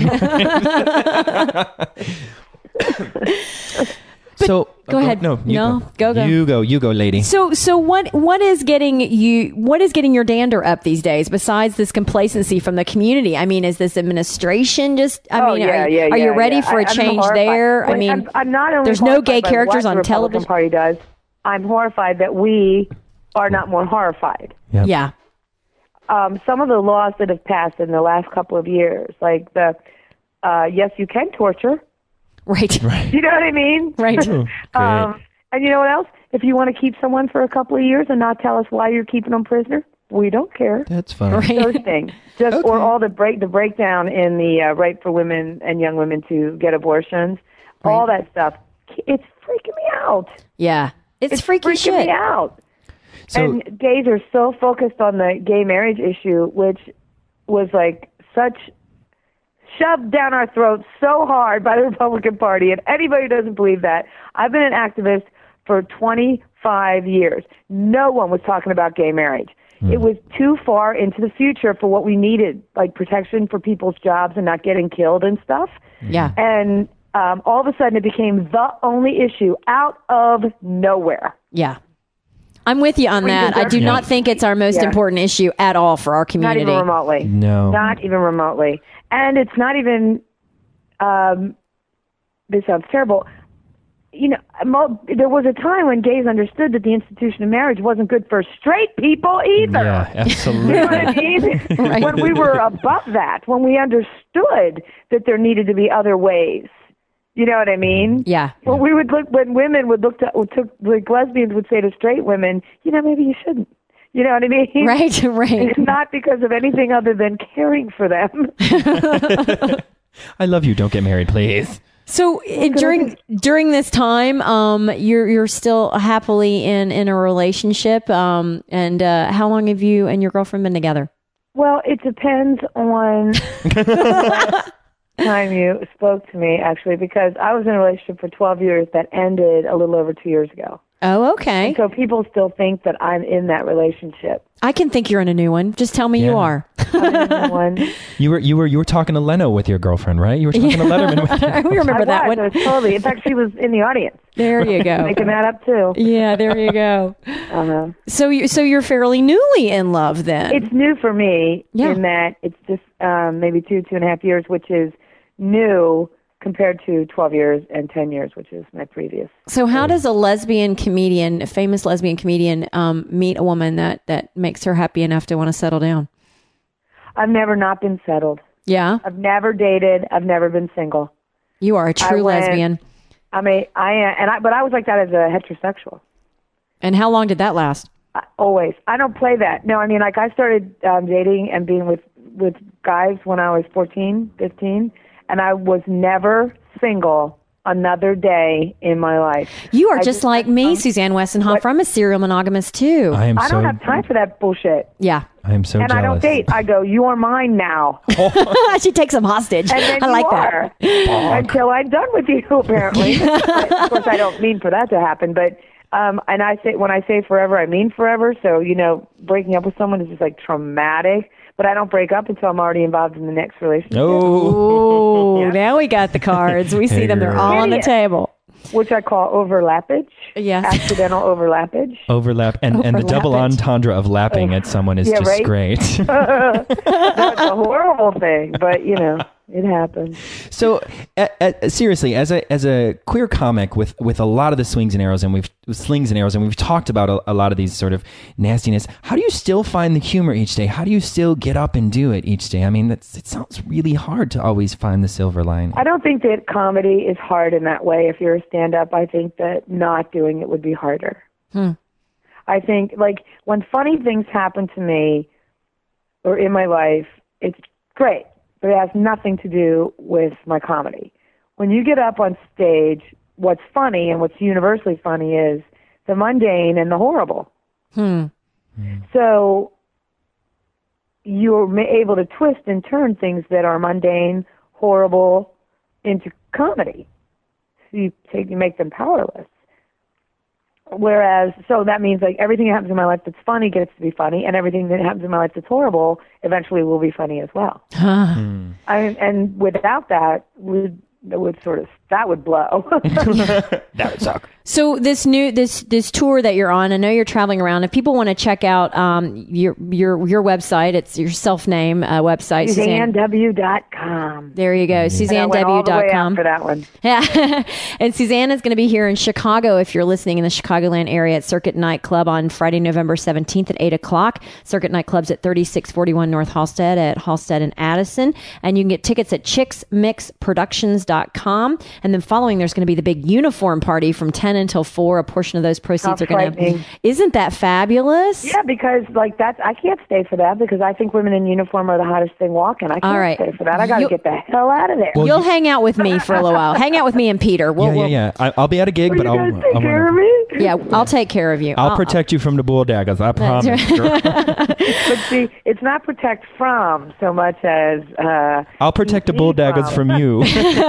So go uh, ahead. No, you No, go. go, go. You go. You go, lady. So, so what? What is getting you? What is getting your dander up these days? Besides this complacency from the community, I mean, is this administration just? I oh, mean, yeah, are, yeah, are you yeah, ready yeah. for a I, change I'm there? Well, I mean, I'm, I'm not only there's no gay horrified by characters what on the television. Republican Party does. I'm horrified that we are not more horrified. Yep. Yeah. Um, some of the laws that have passed in the last couple of years, like the uh, yes, you can torture. Right. Right. You know what I mean? Right. Ooh, um, and you know what else? If you want to keep someone for a couple of years and not tell us why you're keeping them prisoner, we don't care. That's fine. Right. Those things, just Okay. or all the break the breakdown in the uh, right for women and young women to get abortions, Right. all that stuff. It's freaking me out. Yeah. It's, It's freaky freaking shit. me out. So And gays are so focused on the gay marriage issue, which was like such shoved down our throats so hard by the Republican Party. And anybody who doesn't believe that, I've been an activist for twenty-five years. No one was talking about gay marriage. Mm. It was too far into the future for what we needed, like protection for people's jobs and not getting killed and stuff. Yeah. And um, all of a sudden it became the only issue out of nowhere. Yeah. I'm with you on We that. I deserve do to- not think it's our most Yeah. important issue at all for our Not community. even remotely. No. Not even remotely. And it's not even, um, this sounds terrible. You know, mo- there was a time when gays understood that the institution of marriage wasn't good for straight people either. Yeah, absolutely. You know what I mean? Right. When we were above that, when we understood that there needed to be other ways. You know what I mean? Yeah. When we would look, when women would look to, took, like lesbians would say to straight women, you know, maybe you shouldn't. You know what I mean? Right, right. It's not because of anything other than caring for them. I love you. Don't get married, please. So uh, during during this time, um, you're you're still happily in, in a relationship. Um, and uh, how long have you and your girlfriend been together? Well, it depends on the time you spoke to me, actually, because I was in a relationship for twelve years that ended a little over two years ago. Oh, okay. And so people still think that I'm in that relationship. I can think you're in a new one. Just tell me you Yeah. are. I'm in a new one. You were you were you were talking to Leno with your girlfriend, right? You were talking to Letterman with your we remember I that was, one. I was totally. In fact, she was in the audience. There you go. Making that up too. Yeah, there you go. Uh-huh. So you so you're fairly newly in love then. It's new for me Yeah. in that it's just um, maybe two, two and a half years, which is new compared to twelve years and ten years, which is my previous. So how does a lesbian comedian, a famous lesbian comedian, um, meet a woman that, that makes her happy enough to want to settle down? I've never not been settled. Yeah? I've never dated. I've never been single. You are a true I went- lesbian. I mean, I am, and I, but I was like that as a heterosexual. And how long did that last? I, always. I don't play that. No, I mean, like I started um, dating and being with, with guys when I was fourteen, fifteen, and I was never single another day in my life. You are I just, like me, Suzanne Westenhofer. I'm a serial monogamous too. I am I don't so- have time for that bullshit. Yeah. I am so and jealous. I don't date. I go, you are mine now. She takes them hostage. And then I you like are. that. Until I'm done with you, apparently. But, of course, I don't mean for that to happen. But um, and I say when I say forever, I mean forever. So you know, breaking up with someone is just like traumatic. But I don't break up until I'm already involved in the next relationship. Oh, yeah. Now we got the cards. We see them. They're all on the Idiot. table. Which I call overlappage. Yes. Accidental overlappage. Overlap and, and the double entendre of lapping at someone is Yeah, just right? great. That's a horrible thing, but you know, it happens. So, uh, uh, seriously, as a as a queer comic with, with a lot of the swings and arrows, and we've slings and arrows, and we've talked about a, a lot of these sort of nastiness. How do you still find the humor each day? How do you still get up and do it each day? I mean, that's, it sounds really hard to always find the silver lining. I don't think that comedy is hard in that way. If you're a stand-up, I think that not doing it would be harder. Hmm. I think, like, when funny things happen to me or in my life, it's great, but it has nothing to do with my comedy. When you get up on stage, what's funny and what's universally funny is the mundane and the horrible. Hmm. So you're ma- able to twist and turn things that are mundane, horrible, into comedy. So you take, you make them powerless. Whereas, so that means like everything that happens in my life that's funny gets to be funny, and everything that happens in my life that's horrible eventually will be funny as well. Hmm. I mean, and without that, would that would sort of that would blow. That would suck. So this new this this tour that you're on, I know you're traveling around. If people want to check out um, your your your website, it's your self name uh, website, Suzanne W dot com. There you go, Suzanne W dot com. For that one. Yeah, and Suzanne is going to be here in Chicago. If you're listening in the Chicagoland area at Circuit Nightclub on Friday, November seventeenth at eight o'clock. Circuit Nightclub's at thirty-six forty-one North Halstead at Halstead and Addison, and you can get tickets at chicks mix productions dot com. And then following, there's going to be the big uniform party from ten until four. A portion of those proceeds How are going to. frightening. Isn't that fabulous? Yeah, because like that's I can't stay for that because I think women in uniform are the hottest thing walking. I can't All right. stay for that. I got to You'll- get the hell out of there. You'll hang out with me for a little while. Hang out with me and Peter. We'll, yeah, yeah, we'll- yeah. I, I'll be at a gig, but I'll, I'll, Take care of me. Yeah, I'll take care of you. I'll protect you from the bull daggers. I That's promise. right. girl. But see, it's not protect from so much as uh, I'll protect the bull daggers from you.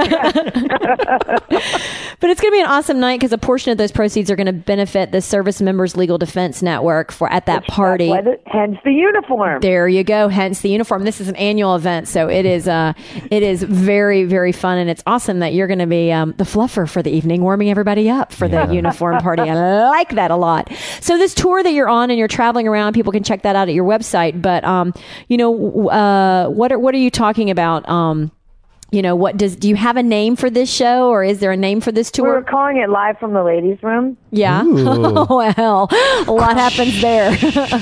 But it's going to be an awesome night because a portion of those proceeds are going to benefit the Service Members Legal Defense Network for at that party. why the- hence the uniform. There you go. Hence the uniform. This is an annual event, so it is. Uh, it is very, very fun, and it's awesome that you're going to be um, the fluffer for the evening, warming everybody up for the uniform party. I like that a lot. So this tour that you're on and you're traveling around, people can check that out at your website. But um, you know, uh, what are what are you talking about? Um, you know, what does do you have a name for this show, or is there a name for this tour? We're calling it Live from the Ladies' Room. Yeah. Oh, well, a lot happens there.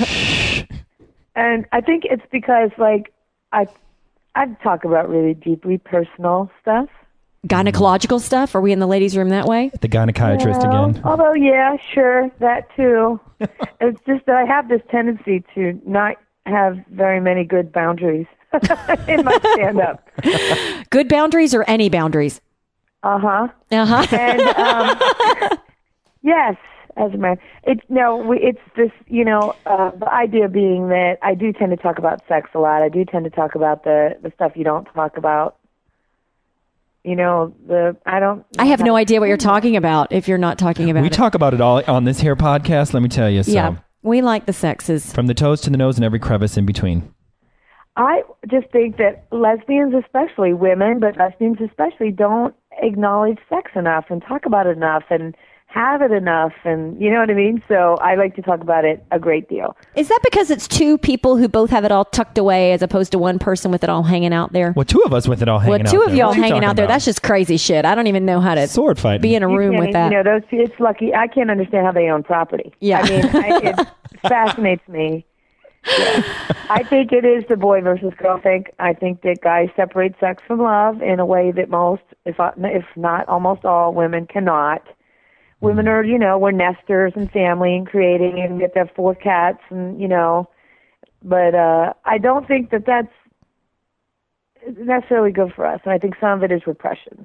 And I think it's because, like, I I talk about really deeply personal stuff. Gynecological stuff? Are we in the ladies' room that way? The gynecologist Well, again. Although, yeah, sure, that too. It's just that I have this tendency to not have very many good boundaries in my stand-up. Good boundaries or any boundaries? Uh-huh. Uh-huh. And, um, yes, as a man. It, no, we, it's this, you know, uh, the idea being that I do tend to talk about sex a lot. I do tend to talk about the, the stuff you don't talk about. You know, the I don't. I have no idea what you're talking about if you're not talking about We it. talk about it all on this here podcast, let me tell you. So, Yeah, we like the sexes. from the toes to the nose and every crevice in between. I just think that lesbians, especially women, but lesbians especially, don't acknowledge sex enough and talk about it enough and have it enough, and you know what I mean? So I like to talk about it a great deal. Is that because it's two people who both have it all tucked away as opposed to one person with it all hanging out there? Well, two of us with it all hanging Well, out two there. of you all What are you hanging talking out there. about? That's just crazy shit. I don't even know how to sword fighting. be in a You room can't- with that. You know, those it's lucky. I can't understand how they own property. Yeah. I mean, I, it fascinates me. Yeah. I think it is the boy versus girl thing. I think that guys separate sex from love in a way that most, if if not almost all, women cannot. Women are, you know, we're nesters and family and creating and get to have four cats and, you know, but uh, I don't think that that's necessarily good for us. And I think some of it is repression.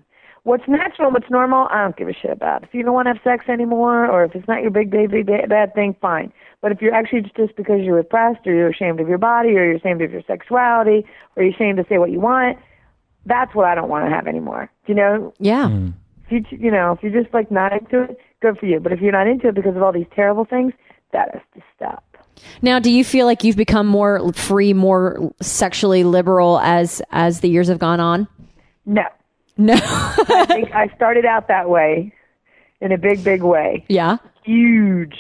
What's natural, what's normal, I don't give a shit about. If you don't want to have sex anymore, or if it's not your big, big, big bad thing, fine. But if you're actually just because you're repressed, or you're ashamed of your body, or you're ashamed of your sexuality, or you're ashamed to say what you want, that's what I don't want to have anymore. You know? Yeah. Mm. If you, you know, if you're just like not into it, good for you. But if you're not into it because of all these terrible things, that has to stop. Now, do you feel like you've become more free, more sexually liberal as as the years have gone on? No. No. I think I started out that way, in a big, big way. Yeah. Huge.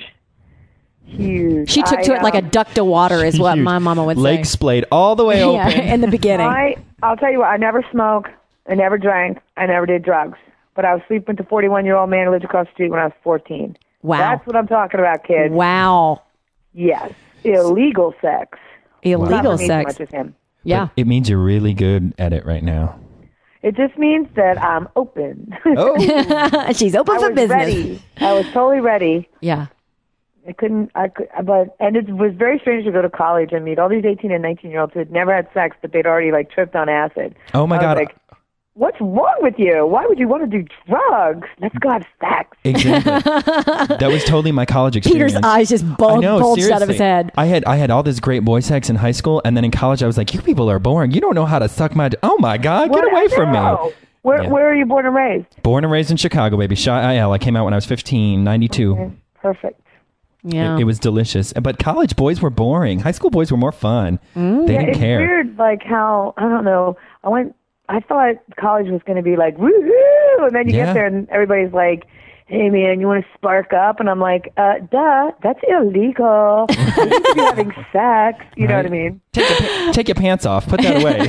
Huge. She took to I, it like a um, duck to water is what Huge. my mama would say. Legs splayed all the way Yeah, open. in the beginning. I, I'll tell you what, I never smoked, I never drank, I never did drugs. But I was sleeping with a forty-one-year-old man who lived across the street when I was fourteen. Wow. That's what I'm talking about, kids. Wow. Yes. Illegal sex. Illegal Not for me so sex. much as him. Yeah. But it means you're really good at it right now. It just means that I'm open. Oh. She's open I for was business. ready. I was totally ready. Yeah. I couldn't, I could, but, and it was very strange to go to college and meet all these eighteen and nineteen year olds who had never had sex, but they'd already like tripped on acid. Oh my I was God. like, what's wrong with you? Why would you want to do drugs? Let's go have sex. Exactly. That was totally my college experience. Peter's eyes just I bulged, know, bulged out of his seriously. head. I had I had all this great boy sex in high school, and then in college I was like, you people are boring. You don't know how to suck my... D- oh my God, get What? away from me. No. Where, Yeah. where are you born and raised? Born and raised in Chicago, baby. Chi Il. I came out when I was fifteen, ninety-two. Okay. Perfect. Yeah. It, it was delicious. But college boys were boring. High school boys were more fun. Mm. They Yeah, didn't it's care. weird, like how, I don't know, I went, I thought college was going to be like, woohoo, and then you Yeah. get there and everybody's like, hey man, you want to spark up? And I'm like, uh, duh, that's illegal. You should be having sex. You know Right. what I mean? Take your, pa- take your pants off. Put that away.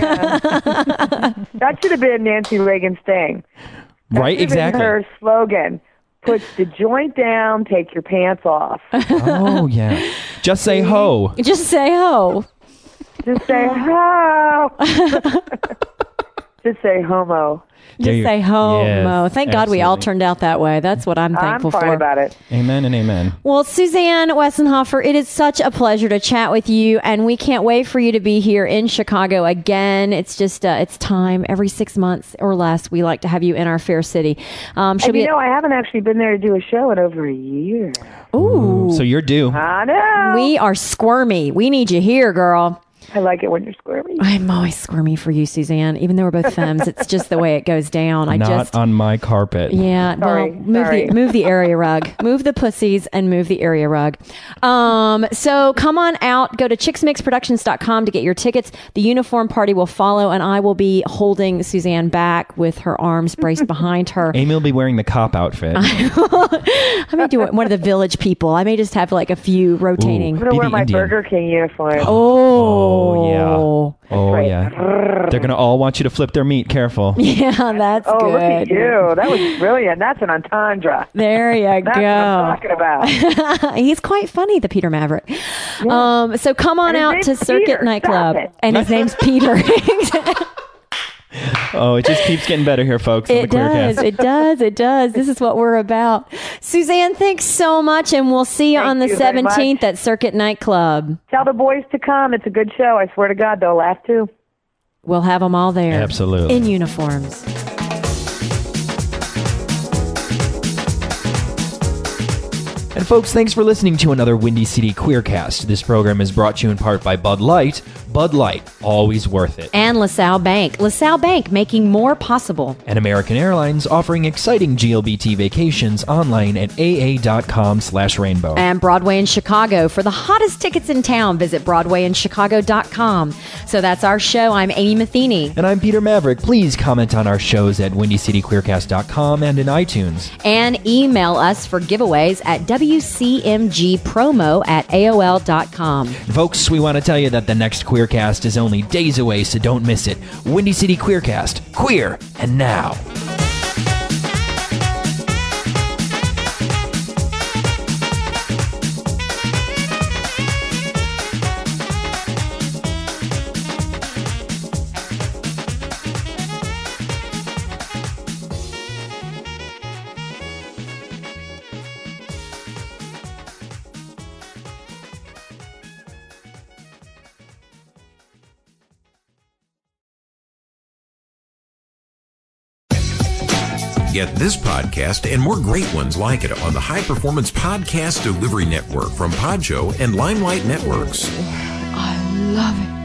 That should have been Nancy Reagan's thing. That Right, should have been exactly. her slogan. Put the joint down, take your pants off. Oh, yeah. Just say ho. Just say ho. Just say ho. Just say homo. Just There you- say homo. Yes, Thank God we all absolutely. turned out that way. That's what I'm I'm thankful fine for. about it. Amen and amen. Well, Suzanne Wessenhofer, it is such a pleasure to chat with you, and we can't wait for you to be here in Chicago again. It's just, uh, it's time. Every six months or less, we like to have you in our fair city. Um, she'll And be you know, I haven't actually been there to do a show in over a year. Ooh. So you're due. I know. We are squirmy. We need you here, girl. I like it when you're squirmy. I'm always squirmy for you, Suzanne. Even though we're both femmes, it's just the way it goes down. I Not just on my carpet. Yeah, Sorry, well, move sorry. the move the area rug, move the pussies, and move the area rug. Um, so come on out. Go to chicks mix productions dot com to get your tickets. The uniform party will follow, and I will be holding Suzanne back with her arms braced behind her. Amy will be wearing the cop outfit. I may do one of the village people. I may just have like a few rotating. I'm going to Be wear the my Indian. Burger King uniform. Oh, yeah. Oh, right. yeah. They're going to all want you to flip their meat. Careful. Yeah, that's Oh, good. look at you. That was brilliant. That's an entendre. There you That's what I'm go. talking about. He's quite funny, the Peter Maverick. Um, so come on And his out name's to Circuit Peter. Nightclub. Stop it. And his name's Peter. Oh, it just keeps getting better here, folks. On It the does. Queercast. It does. It does. This is what we're about. Suzanne, thanks so much. And we'll see you Thank on the you very much. seventeenth at Circuit Nightclub. Tell the boys to come. It's a good show. I swear to God, they'll laugh too. We'll have them all there. Absolutely. In uniforms. And folks, thanks for listening to another Windy City Queercast. This program is brought to you in part by Bud Light. Bud Light, always worth it. And LaSalle Bank. LaSalle Bank, making more possible. And American Airlines offering exciting G L B T vacations online at aa.com slash rainbow. And Broadway in Chicago. For the hottest tickets in town, visit broadway in chicago dot com. So that's our show. I'm Amy Matheny. And I'm Peter Maverick. Please comment on our shows at windy city queercast dot com and in iTunes. And email us for giveaways at w c m g promo at a o l dot com. Folks, we want to tell you that the next Queercast is only days away, so don't miss it. Windy City Queercast. Queer and now. Get this podcast and more great ones like it on the High Performance Podcast Delivery Network from Podjo and Limelight Networks. I love it.